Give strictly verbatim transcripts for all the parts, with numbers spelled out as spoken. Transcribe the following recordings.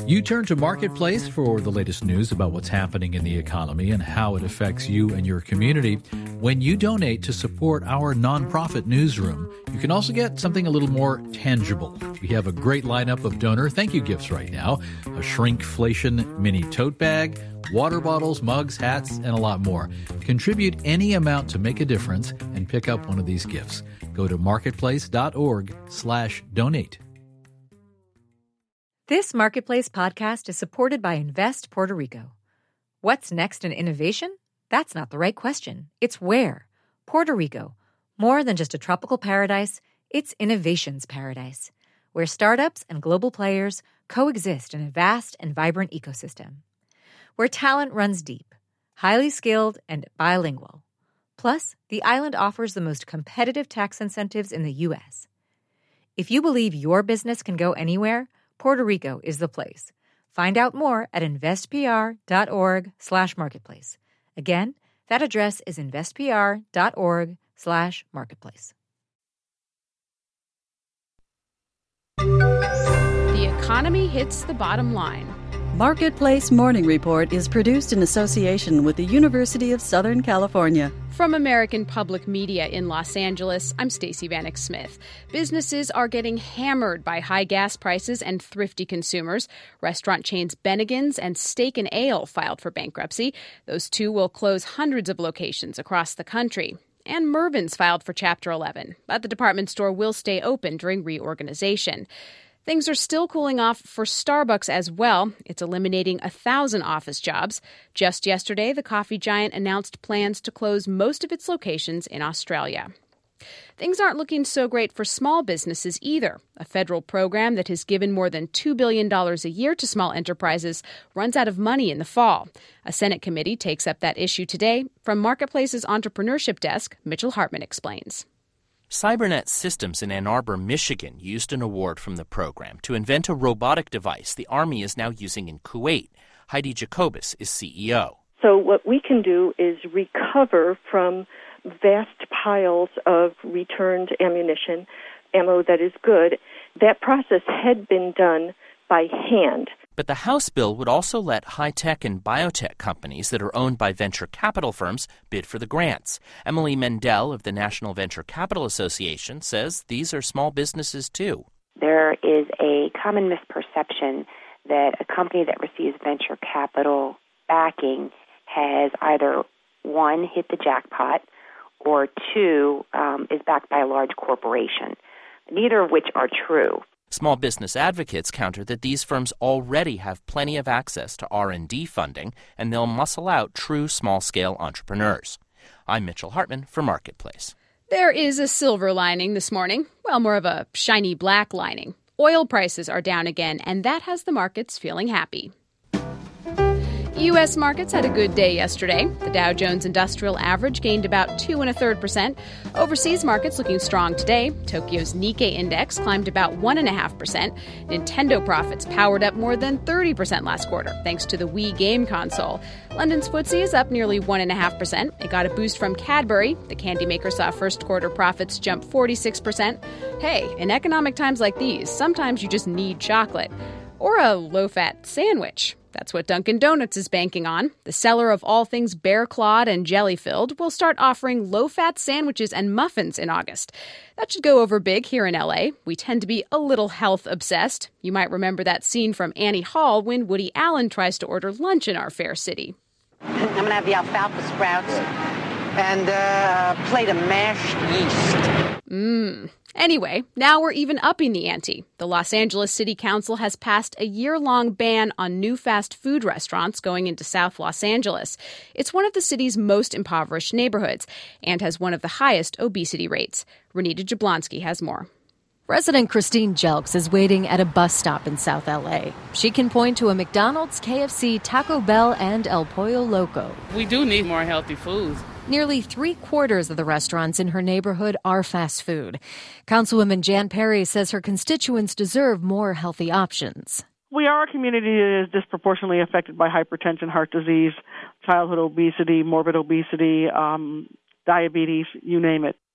You turn to Marketplace for the latest news about what's happening in the economy and how it affects you and your community. When you donate to support our nonprofit newsroom, you can also get something a little more tangible. We have a great lineup of donor thank you gifts right now. A shrinkflation mini tote bag, water bottles, mugs, hats, and a lot more. Contribute any amount to make a difference and pick up one of these gifts. Go to marketplace.org slash donate. This Marketplace podcast is supported by Invest Puerto Rico. What's next in innovation? That's not the right question. It's where. Puerto Rico. More than just a tropical paradise, it's innovation's paradise, where startups and global players coexist in a vast and vibrant ecosystem. Where talent runs deep, highly skilled, and bilingual. Plus, the island offers the most competitive tax incentives in the U S. If you believe your business can go anywhere, Puerto Rico is the place. Find out more at investpr.org slash marketplace. Again, that address is investpr.org slash marketplace. The economy hits the bottom line. Marketplace Morning Report is produced in association with the University of Southern California. From American Public Media in Los Angeles, I'm Stacey Vanek Smith. Businesses are getting hammered by high gas prices and thrifty consumers. Restaurant chains Bennigan's and Steak and Ale filed for bankruptcy. Those two will close hundreds of locations across the country. And Mervyn's filed for Chapter eleven, but the department store will stay open during reorganization. Things are still cooling off for Starbucks as well. It's eliminating one thousand office jobs. Just yesterday, the coffee giant announced plans to close most of its locations in Australia. Things aren't looking so great for small businesses either. A federal program that has given more than two billion dollars a year to small enterprises runs out of money in the fall. A Senate committee takes up that issue today. From Marketplace's entrepreneurship desk, Mitchell Hartman explains. Cybernet Systems in Ann Arbor, Michigan, used an award from the program to invent a robotic device the Army is now using in Kuwait. Heidi Jacobus is C E O. So what we can do is recover from vast piles of returned ammunition, ammo that is good. That process had been done by hand. But the House bill would also let high-tech and biotech companies that are owned by venture capital firms bid for the grants. Emily Mendel of the National Venture Capital Association says these are small businesses too. There is a common misperception that a company that receives venture capital backing has either, one, hit the jackpot, or two, um, is backed by a large corporation, neither of which are true. Small business advocates counter that these firms already have plenty of access to R and D funding, and they'll muscle out true small-scale entrepreneurs. I'm Mitchell Hartman for Marketplace. There is a silver lining this morning. Well, more of a shiny black lining. Oil prices are down again, and that has the markets feeling happy. U S markets had a good day yesterday. The Dow Jones Industrial Average gained about two and a third percent. Overseas markets looking strong today. Tokyo's Nikkei index climbed about one and a half percent. Nintendo profits powered up more than thirty percent last quarter, thanks to the Wii game console. London's F T S E is up nearly one and a half percent. It got a boost from Cadbury. The candy maker saw first quarter profits jump forty-six percent. Hey, in economic times like these, sometimes you just need chocolate or a low-fat sandwich. That's what Dunkin' Donuts is banking on. The seller of all things bear-clawed and jelly-filled will start offering low-fat sandwiches and muffins in August. That should go over big here in L A. We tend to be a little health-obsessed. You might remember that scene from Annie Hall when Woody Allen tries to order lunch in our fair city. I'm going to have the alfalfa sprouts and uh, a plate of mashed yeast. Mmm. Anyway, now we're even upping the ante. The Los Angeles City Council has passed a year-long ban on new fast food restaurants going into South Los Angeles. It's one of the city's most impoverished neighborhoods and has one of the highest obesity rates. Renita Jablonski has more. Resident Christine Jelks is waiting at a bus stop in South L A. She can point to a McDonald's, K F C, Taco Bell, and El Pollo Loco. We do need more healthy foods. Nearly three-quarters of the restaurants in her neighborhood are fast food. Councilwoman Jan Perry says her constituents deserve more healthy options. We are a community that is disproportionately affected by hypertension, heart disease, childhood obesity, morbid obesity, um, diabetes, you name it.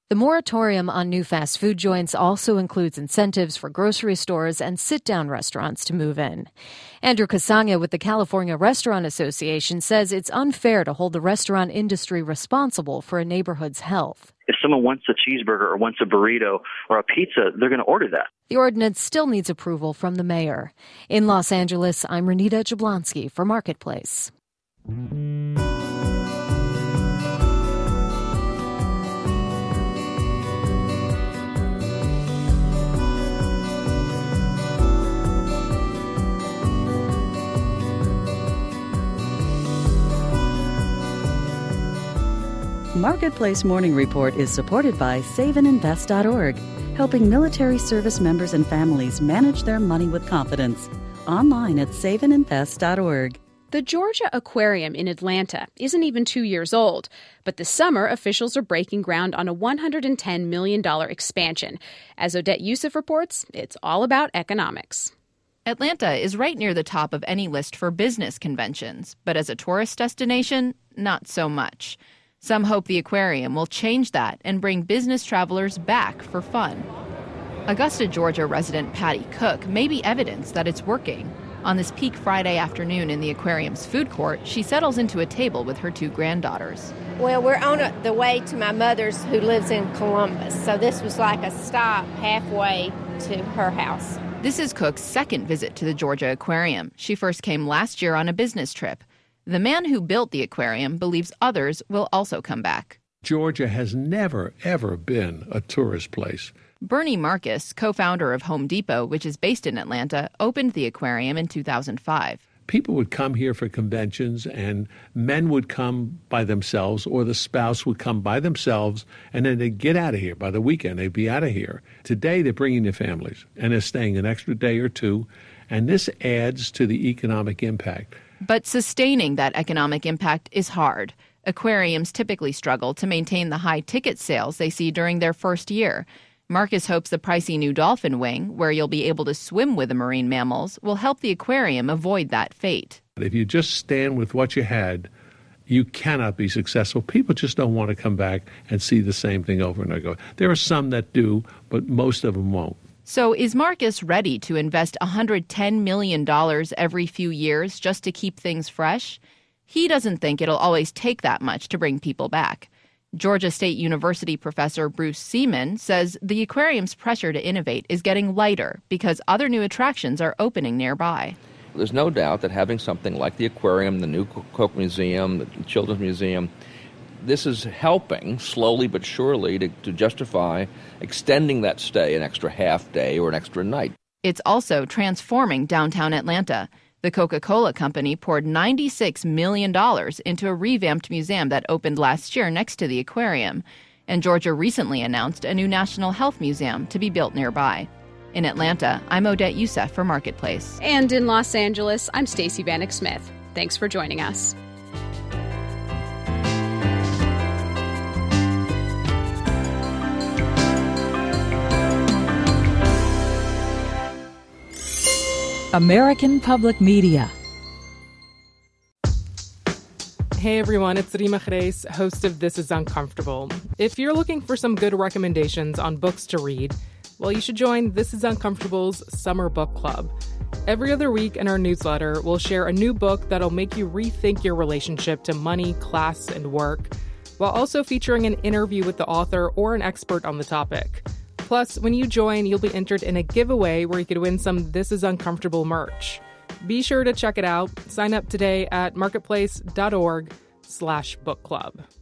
The moratorium on new fast food joints also includes incentives for grocery stores and sit-down restaurants to move in. Andrew Casanga with the California Restaurant Association says it's unfair to hold the restaurant industry responsible for a neighborhood's health. If someone wants a cheeseburger or wants a burrito or a pizza, they're going to order that. The ordinance still needs approval from the mayor. In Los Angeles, I'm Renita Jablonski for Marketplace. Marketplace Morning Report is supported by save and invest dot org, helping military service members and families manage their money with confidence. Online at save and invest dot org. The Georgia Aquarium in Atlanta isn't even two years old, but this summer officials are breaking ground on a one hundred ten million dollars expansion. As Odette Youssef reports, it's all about economics. Atlanta is right near the top of any list for business conventions, but as a tourist destination, not so much. Some hope the aquarium will change that and bring business travelers back for fun. Augusta, Georgia resident Patty Cook may be evidence that it's working. On this peak Friday afternoon in the aquarium's food court, she settles into a table with her two granddaughters. Well, we're on a, the way to my mother's who lives in Columbus, so this was like a stop halfway to her house. This is Cook's second visit to the Georgia Aquarium. She first came last year on a business trip. The man who built the aquarium believes others will also come back. Georgia has never, ever been a tourist place. Bernie Marcus, co-founder of Home Depot, which is based in Atlanta, opened the aquarium in two thousand five. People would come here for conventions, and men would come by themselves, or the spouse would come by themselves, and then they'd get out of here. By the weekend, they'd be out of here. Today, they're bringing their families, and they're staying an extra day or two, and this adds to the economic impact. But sustaining that economic impact is hard. Aquariums typically struggle to maintain the high ticket sales they see during their first year. Marcus hopes the pricey new dolphin wing, where you'll be able to swim with the marine mammals, will help the aquarium avoid that fate. If you just stand with what you had, you cannot be successful. People just don't want to come back and see the same thing over and over. There are some that do, but most of them won't. So is Marcus ready to invest one hundred ten million dollars every few years just to keep things fresh? He doesn't think it'll always take that much to bring people back. Georgia State University professor Bruce Seaman says the aquarium's pressure to innovate is getting lighter because other new attractions are opening nearby. There's no doubt that having something like the aquarium, the new Coke Museum, the Children's Museum, this is helping, slowly but surely, to, to justify extending that stay an extra half day or an extra night. It's also transforming downtown Atlanta. The Coca-Cola Company poured ninety-six million dollars into a revamped museum that opened last year next to the aquarium. And Georgia recently announced a new National Health Museum to be built nearby. In Atlanta, I'm Odette Youssef for Marketplace. And in Los Angeles, I'm Stacey Vanek Smith. Thanks for joining us. American Public Media. Hey everyone, it's Rima Khreis, host of This Is Uncomfortable. If you're looking for some good recommendations on books to read, well, you should join This Is Uncomfortable's Summer Book Club. Every other week in our newsletter, we'll share a new book that'll make you rethink your relationship to money, class, and work, while also featuring an interview with the author or an expert on the topic. Plus, when you join, you'll be entered in a giveaway where you could win some This Is Uncomfortable merch. Be sure to check it out. Sign up today at marketplace.org slash book club.